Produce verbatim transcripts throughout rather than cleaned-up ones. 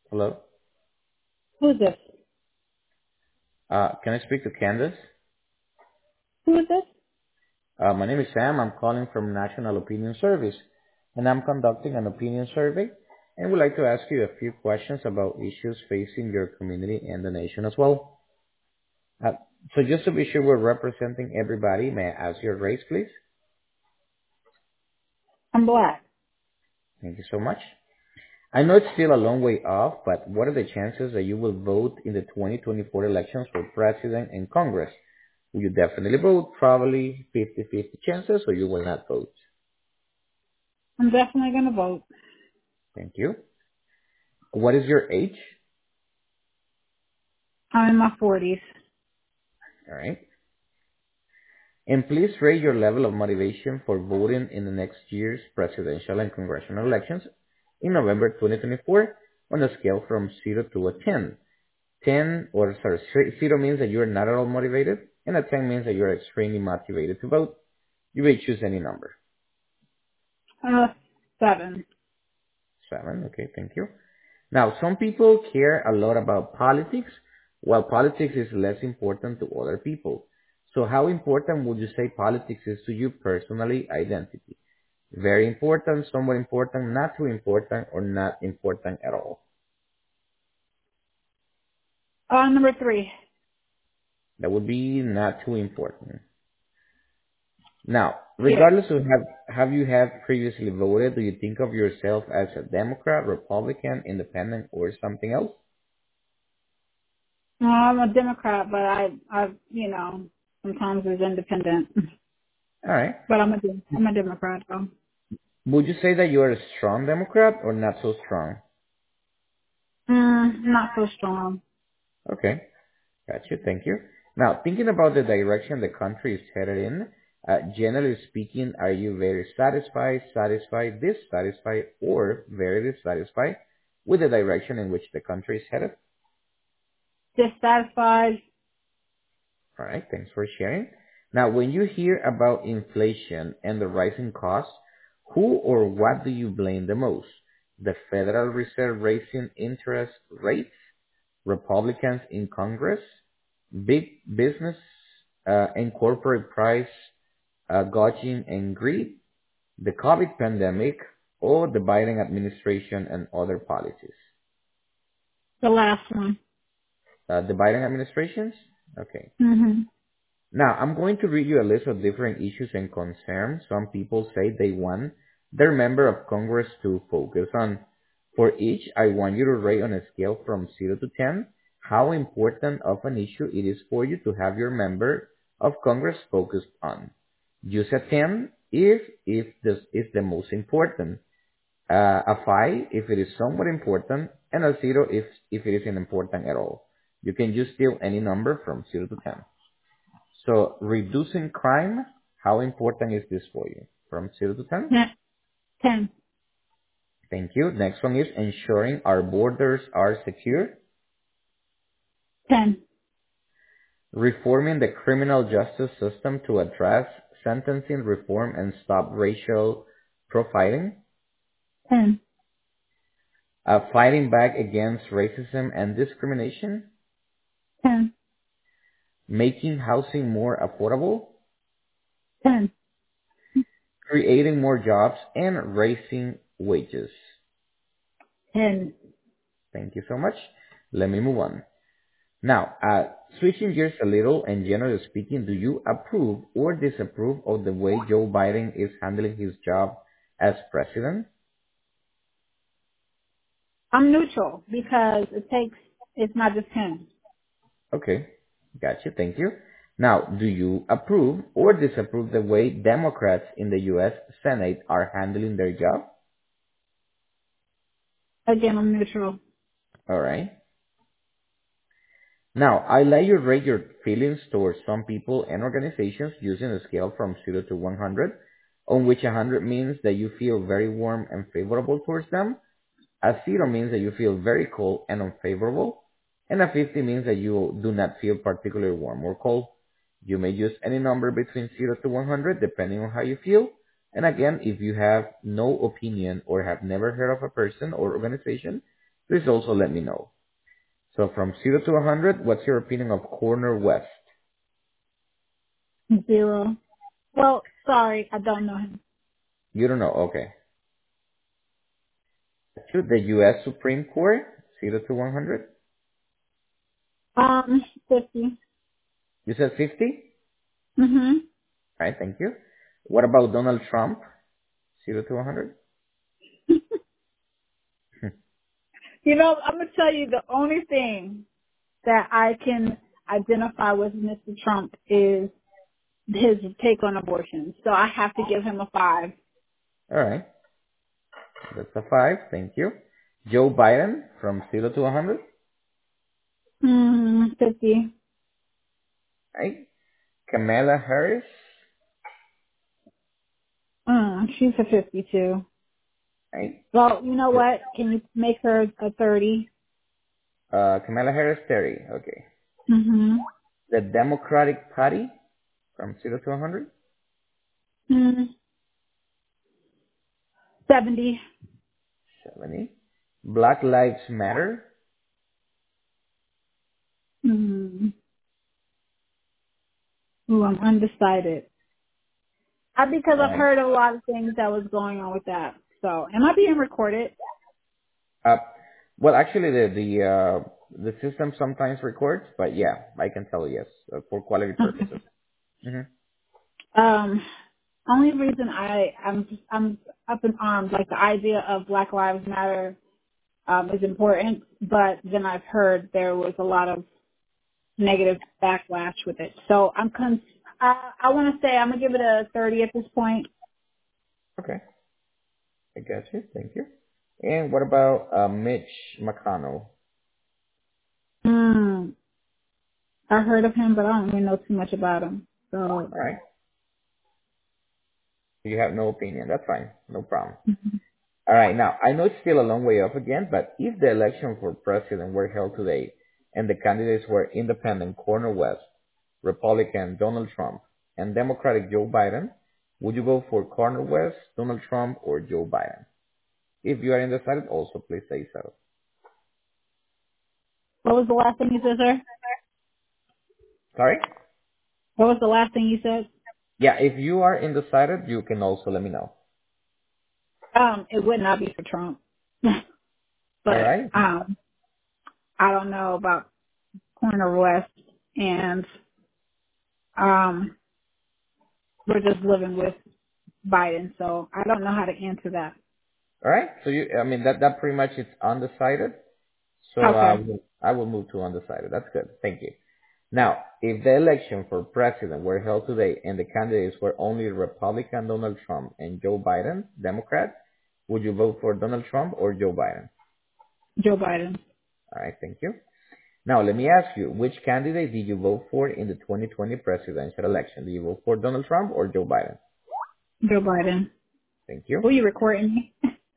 Hello. Who is this? Uh, can I speak to Candace? Who is this? Uh, my name is Sam. I'm calling from National Opinion Service, and I'm conducting an opinion survey, and would like to ask you a few questions about issues facing your community and the nation as well. Uh, so just to be sure we're representing everybody, may I ask your race, please? I'm black. Thank you so much. I know it's still a long way off, but what are the chances that you will vote in the twenty twenty-four elections for president and Congress? Will you definitely vote? Probably fifty-fifty chances, or you will not vote? I'm definitely gonna vote. Thank you. What is your age? I'm in my forties. All right. And please rate your level of motivation for voting in the next year's presidential and congressional elections in November twenty twenty-four on a scale from zero to a ten. ten, or sorry, zero means that you are not at all motivated, and a ten means that you are extremely motivated to vote. You may choose any number. Uh, seven. seven, okay, thank you. Now, some people care a lot about politics, while politics is less important to other people. So how important would you say politics is to you personally, identity? Very important, somewhat important, not too important, or not important at all? Uh, number three. That would be not too important. Now, Yeah. regardless of have, have you have previously voted, do you think of yourself as a Democrat, Republican, Independent, or something else? No, I'm a Democrat, but I, I, you know, sometimes is independent. All right. But I'm a, Dem- I'm a Democrat though. Would you say that you are a strong Democrat or not so strong? Mm, not so strong. Okay, gotcha. Thank you. Now, thinking about the direction the country is headed in, uh, generally speaking, are you very satisfied, satisfied, dissatisfied, or very dissatisfied with the direction in which the country is headed? Dissatisfied. All right, thanks for sharing. Now, when you hear about inflation and the rising costs, who or what do you blame the most? The Federal Reserve raising interest rates, Republicans in Congress, big business uh, and corporate price uh, gouging and greed, the COVID pandemic, or the Biden administration and other policies? The last one. Uh, the Biden administrations? Okay. Mhm. Now, I'm going to read you a list of different issues and concerns some people say they want their member of Congress to focus on. For each, I want you to rate on a scale from zero to ten how important of an issue it is for you to have your member of Congress focused on. Use a ten if, if this is the most important, uh, a five if it is somewhat important, and a zero if, if it isn't important at all. You can use still any number from zero to ten. So reducing crime, how important is this for you? From zero to ten? Yeah. Ten. Thank you. Next one is ensuring our borders are secure. Ten. Reforming the criminal justice system to address sentencing reform and stop racial profiling. Ten. Uh, fighting back against racism and discrimination. Ten. Making housing more affordable. Ten. Creating more jobs and raising wages. Ten. Thank you so much. Let me move on. Now, uh, switching gears a little and generally speaking, do you approve or disapprove of the way Joe Biden is handling his job as president? I'm neutral because it takes. It's not just him. Okay, gotcha, thank you. Now, do you approve or disapprove the way Democrats in the U S Senate are handling their job? Again, I'm neutral. All right. Now, I let you rate your feelings towards some people and organizations using a scale from zero to one hundred, on which one hundred means that you feel very warm and favorable towards them. A zero means that you feel very cold and unfavorable, and a fifty means that you do not feel particularly warm or cold. You may use any number between zero to one hundred depending on how you feel. And again, if you have no opinion or have never heard of a person or organization, Please also let me know. So from zero to one hundred, what's your opinion of Corner West? Zero. Well, sorry, I don't know him. You don't know. Okay. To the U S Supreme Court, zero to one hundred. Um, fifty. You said fifty? Mhm. All right, thank you. What about Donald Trump, zero to one hundred? You know, I'm gonna tell you the only thing that I can identify with Mister Trump is his take on abortion. So I have to give him a five. All right, that's a five. Thank you. Joe Biden, from zero to one hundred. Hmm, fifty. Right. Kamala Harris, Mm, she's a fifty-two. right. Well, you know The- what? Can you make her a thirty? Uh, Kamala Harris, thirty. Okay. Mm-hmm. The Democratic Party, from zero to one hundred. Mm, seventy. seventy. Black Lives Matter. Mm. Ooh, I'm undecided. Uh, because I've Right. heard a lot of things that was going on with that. So, am I being recorded? Uh, well, actually, the the uh, the system sometimes records, but yeah, I can tell you yes, uh, for quality purposes. hmm um, only reason I I'm I'm up in arms, like the idea of Black Lives Matter um, is important, but then I've heard there was a lot of negative backlash with it. So I'm con- I, I want to say I'm gonna give it a thirty at this point. Okay, I got you. Thank you. And what about uh, Mitch McConnell? Hmm. I heard of him, but I don't really know too much about him. So All right, you have no opinion. That's fine, no problem. All right, now I know it's still a long way off again, but if the election for president were held today and the candidates were independent Cornel West, Republican Donald Trump, and Democratic Joe Biden, would you vote for Cornel West, Donald Trump, or Joe Biden? If you are undecided, also please say so. what was the last thing you said, sir? Sorry? What was the last thing you said? Yeah, if you are undecided, you can also let me know. Um, it would not be for Trump, All but right? um, I don't know about Corner West, and um, we're just living with Biden, so I don't know how to answer that. All right. So you, I mean, that, that pretty much is undecided. So uh, Okay, I will move to undecided. That's good. Thank you. Now, if the election for president were held today and the candidates were only Republican Donald Trump and Joe Biden, Democrat, would you vote for Donald Trump or Joe Biden? Joe Biden. All right, thank you. Now, let me ask you, which candidate did you vote for in the twenty twenty presidential election? Did you vote for Donald Trump or Joe Biden? Joe Biden. Thank you. Were you recording me?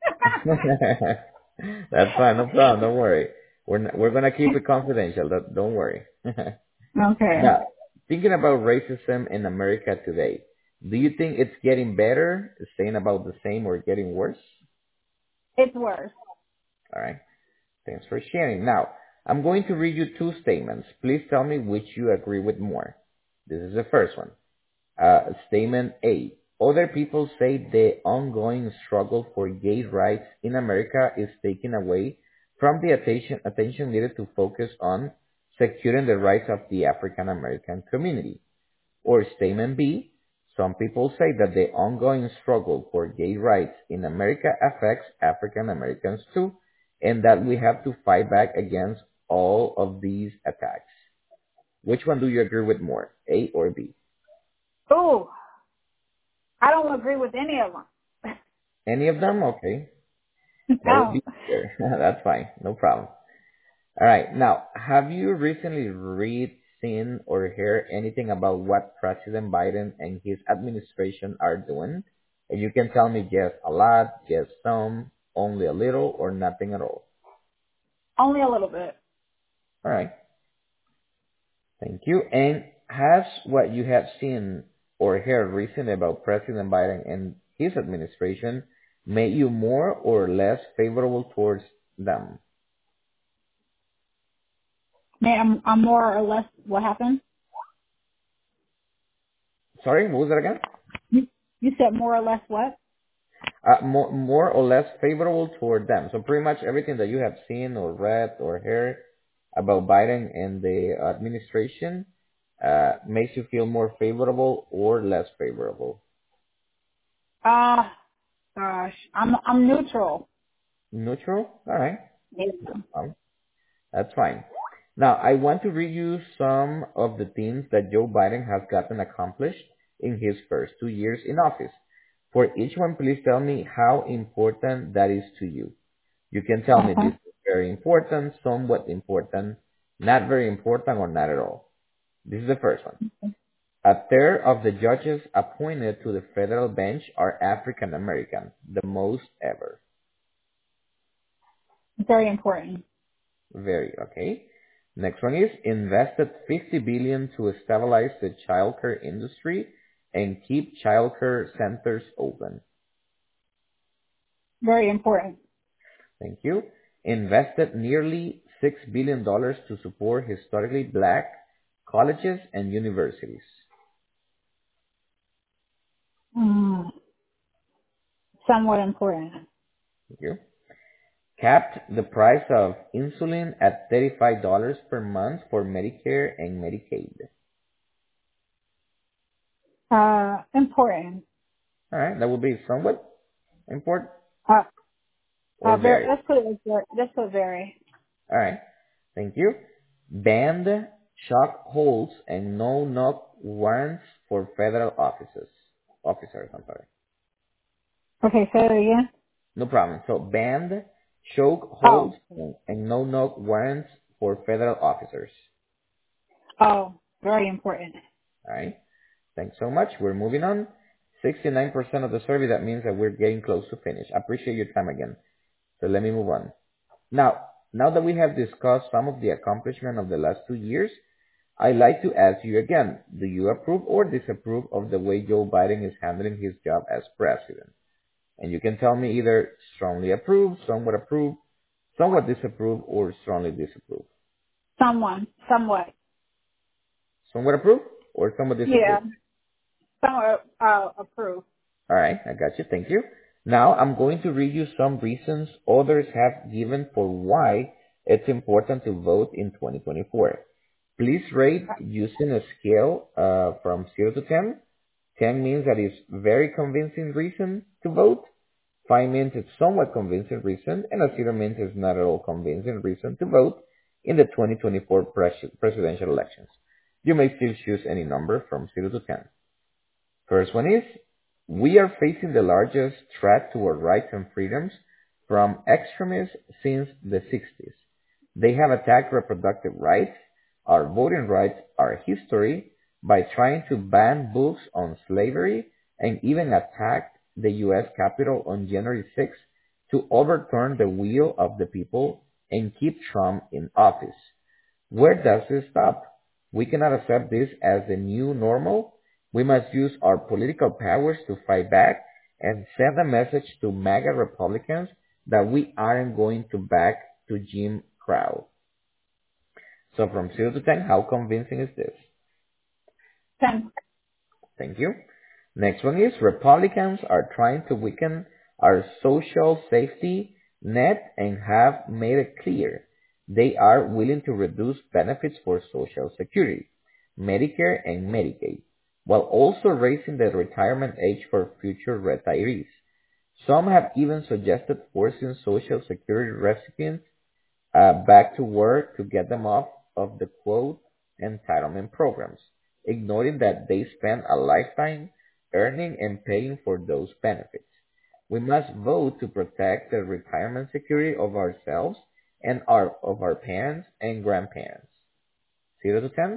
That's fine, no problem. Don't worry. We're not, we're gonna keep it confidential. Don't don't worry. Okay, Now, thinking about racism in America today, do you think it's getting better, staying about the same, or getting worse? it's worse. All right. Thanks for sharing. Now, I'm going to read you two statements. Please tell me which you agree with more. This is the first one. Uh, statement A. Other people say the ongoing struggle for gay rights in America is taken away from the attention, attention needed to focus on securing the rights of the African American community. Or statement B, some people say that the ongoing struggle for gay rights in America affects African Americans too, and that we have to fight back against all of these attacks. Which one do you agree with more, A or B? Ooh, I don't agree with any of them. Any of them? Okay. That would No. be fair. That's fine. No problem. All right. Now, have you recently read, seen, or heard anything about what President Biden and his administration are doing? And you can tell me just a lot, just some, only a little, or nothing at all. Only a little bit. All right. Thank you. And has what you have seen or heard recently about President Biden and his administration made you more or less favorable towards them? May I'm, I'm more or less what happened? Sorry, what was that again? You, you said more or less what? Uh, more, more or less favorable toward them. So pretty much everything that you have seen or read or heard about Biden and the administration uh, makes you feel more favorable or less favorable. Ah, uh, gosh, I'm I'm neutral. Neutral? All right. Yeah. Um, that's fine. Now, I want to read you some of the things that Joe Biden has gotten accomplished in his first two years in office. For each one, please tell me how important that is to you. You can tell me this Okay. is very important, somewhat important, not very important, or not at all. This is the first one. A third of the judges appointed to the federal bench are African American, the most ever. Very important. Very okay. Next one is invested fifty billion dollars to stabilize the childcare industry and keep childcare centers open. Very important. Thank you. Invested nearly six billion dollars to support historically black colleges and universities. Mm, somewhat important. Thank you. Capped the price of insulin at thirty-five dollars per month for Medicare and Medicaid. Uh, important. All right, that will be somewhat important Uh, uh, or very. very. Let's put it as very. Let's put very. All right, thank you. Banned shock holds and no knock warrants for federal offices. Officers, I'm sorry. Okay, say it again. No problem. So banned choke Oh, holds and no knock warrants for federal officers. oh, very important. All right. Thanks so much. We're moving on. sixty-nine percent of the survey. That means that we're getting close to finish. I appreciate your time again. So let me move on. Now, now that we have discussed some of the accomplishment of the last two years, I'd like to ask you again, do you approve or disapprove of the way Joe Biden is handling his job as president? And you can tell me either strongly approve, somewhat approve, somewhat disapprove, or strongly disapprove. Someone, somewhat. Somewhat approve or somewhat Yeah, disapprove. somewhat uh, approved. All right, I got you. Thank you. Now I'm going to read you some reasons others have given for why it's important to vote in twenty twenty-four. Please rate using a scale uh, from zero to ten. ten means that it's very convincing reason to vote. five means it's somewhat convincing reason, and a zero means it's not at all convincing reason to vote in the twenty twenty-four pres- presidential elections. You may still choose any number from zero to ten. First one is, we are facing the largest threat to our rights and freedoms from extremists since the sixties. They have attacked reproductive rights, our voting rights, our history, by trying to ban books on slavery and even attacked the U S Capitol on January sixth to overturn the will of the people and keep Trump in office. Where does this stop? We cannot accept this as the new normal. We must use our political powers to fight back and send a message to MAGA Republicans that we aren't going to back to Jim Crow. So from zero to ten, how convincing is this? Ten. Thank you. Next one is Republicans are trying to weaken our social safety net and have made it clear they are willing to reduce benefits for Social Security, Medicare, and Medicaid, while also raising the retirement age for future retirees. Some have even suggested forcing Social Security recipients uh, back to work to get them off of the quote entitlement programs, ignoring that they spend a lifetime earning and paying for those benefits. We must vote to protect the retirement security of ourselves and our of our parents and grandparents. Zero to ten?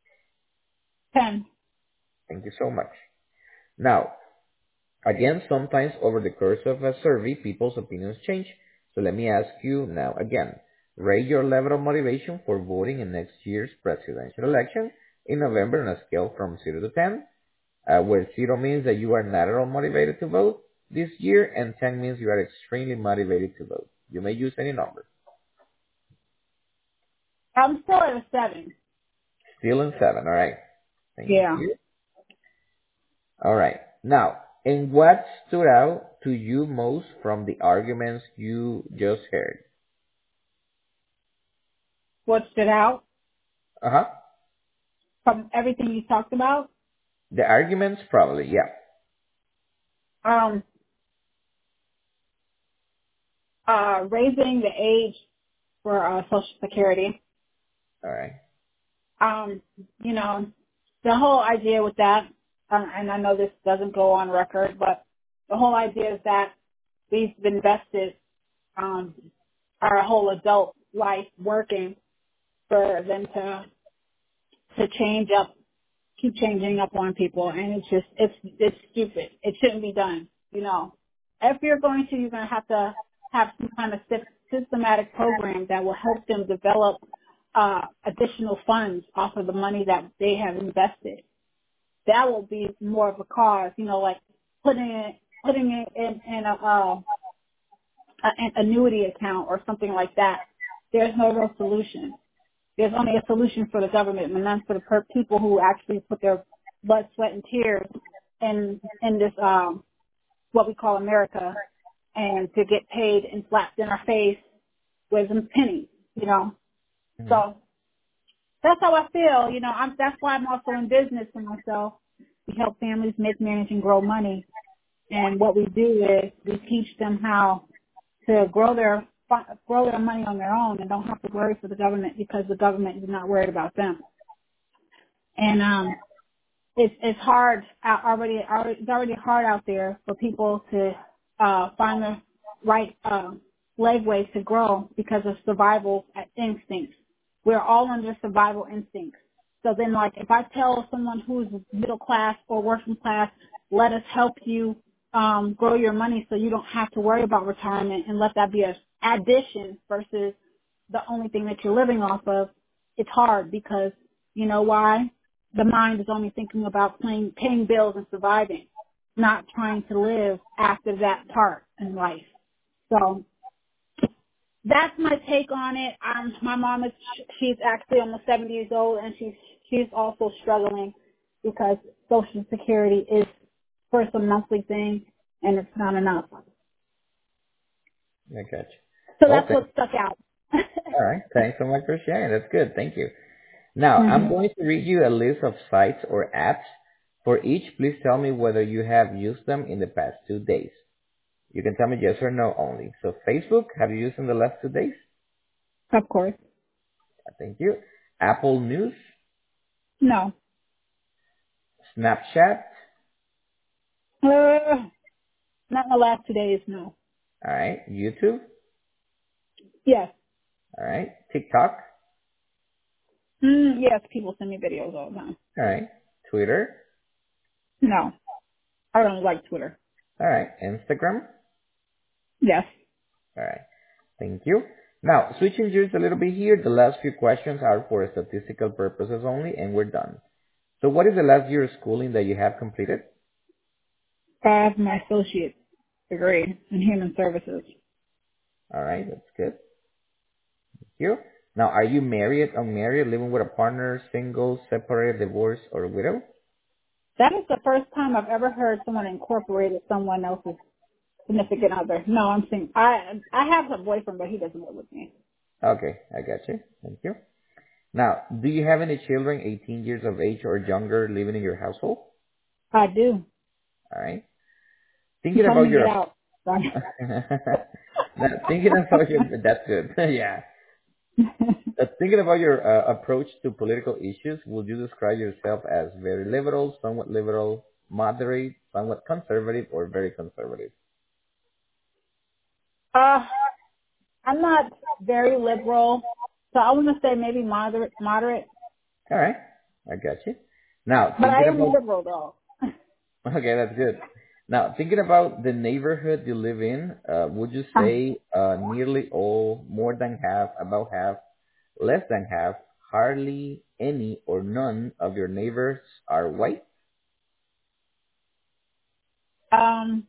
Ten. Thank you so much. Now, again, sometimes over the course of a survey, people's opinions change. So let me ask you now again. Rate your level of motivation for voting in next year's presidential election in November on a scale from zero to ten, uh, where zero means that you are not at all motivated to vote this year, and ten means you are extremely motivated to vote. You may use any number. I'm still at a seven. Still in seven. All right. Thank Yeah. you. All right. Now, and what stood out to you most from the arguments you just heard? What stood out Uh huh. from everything you talked about? The arguments, probably. Yeah. Um, uh, raising the age for uh, Social Security. All right. Um, you know, the whole idea with that, um, and I know this doesn't go on record, but the whole idea is that we've invested um, our whole adult life working for them to to change up, keep changing up on people, and it's just it's it's stupid. It shouldn't be done. You know, if you're going to, you're going to have to have some kind of sys- systematic program that will help them develop uh, additional funds off of the money that they have invested. That will be more of a cause. You know, like putting it putting it in, in a, uh, a an annuity account or something like that. There's no real solution. There's only a solution for the government, and none for the per- people who actually put their blood, sweat, and tears in in this um what we call America, and to get paid and slapped in our face with some pennies, you know. Mhm. So that's how I feel, you know. I'm that's why I'm also in business for myself. We help families make, manage, and grow money, and what we do is we teach them how to grow their grow their money on their own and don't have to worry for the government because the government is not worried about them. And um, it's it's hard out already, already. It's already hard out there for people to uh, find the right um, legways to grow because of survival instincts. We're all under survival instincts. So then, like, if I tell someone who's middle class or working class, let us help you um, grow your money so you don't have to worry about retirement, and let that be a addition versus the only thing that you're living off of, it's hard because you know why? The mind is only thinking about paying, paying bills and surviving, not trying to live after that part in life. So that's my take on it. Um, my mom is, she's actually almost seventy years old, and she's, she's also struggling because Social Security is first a monthly thing, and it's not enough. I got you. So Well, that's thank, what stuck out. all right. Thanks so much for sharing. That's good. Thank you. Now, I'm hmm going to read you a list of sites or apps. For each, please tell me whether you have used them in the past two days. You can tell me yes or no only. So Facebook, have you used in the last two days? Of course. Thank you. Apple News, No. Snapchat, Uh, not in the last two days, no. all right, YouTube, Yes. all right, TikTok, Mm, yes, people send me videos all the time. all right, Twitter, No, I don't like Twitter. all right, Instagram, Yes. all right. Thank you. Now, switching gears a little bit here, the last few questions are for statistical purposes only, and we're done. So what is the last year of schooling that you have completed? I have my associate's degree in human services. All right, that's good. Thank you. Now, are you married, unmarried, living with a partner, single, separated, divorced, or widow? That is the first time I've ever heard someone incorporated someone else's significant other. No, I'm saying I I have a boyfriend, but he doesn't live with me. Okay, I got you. Thank you. Now, do you have any children eighteen years of age or younger living in your household? I do. All right. He Thinking told about me to get your out. now, thinking about your that's good. Yeah. Uh, thinking about your uh, approach to political issues, would you describe yourself as very liberal, somewhat liberal, moderate, somewhat conservative, or very conservative? uh, I'm not very liberal, so I want to say maybe moderate, moderate, All right, I got you. Now, but thinking I am about liberal though. okay, that's good. Now, thinking about the neighborhood you live in, uh, would you say uh, nearly all, more than half, about half, less than half, hardly any or none of your neighbors are white? um,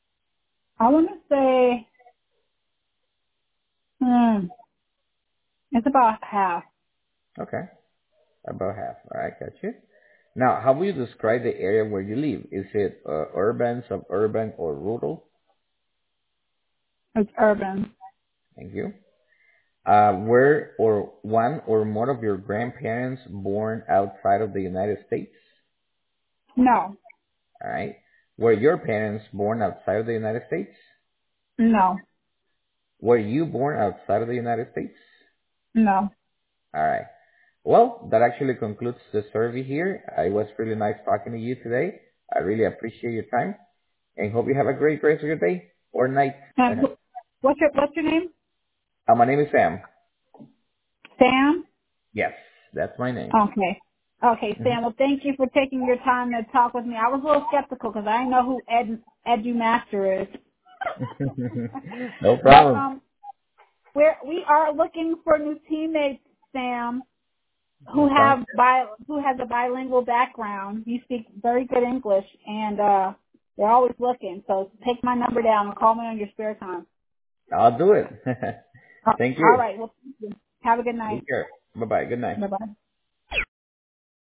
I want to say, hmm, It's about half. Okay, about half. All right, got you. Now, how will you describe the area where you live? Is it uh, urban, suburban, or rural? It's urban. Thank you. Uh, were or one or more of your grandparents born outside of the United States? No, All right. Were your parents born outside of the United States? no, Were you born outside of the United States? no. All right. Well, that actually concludes the survey here. It was really nice talking to you today. I really appreciate your time and hope you have a great rest of your day or night. Um, uh, wh- what's your What's your name? my name is Sam. Sam. Yes, that's my name. Okay. Okay, Mhm. Sam. Well, thank you for taking your time to talk with me. I was a little skeptical because I didn't know who Ed Edu Master is. No But problem. um, we're we are looking for new teammates, Sam, who That sounds have bi who has a bilingual background. You speak very good English, and uh, they're always looking. So take my number down and call me on your spare time. good. I'll do it. Uh, Thank All you. right. Well, thank you. Have a good night. Take care. Bye bye. Good night. Bye bye.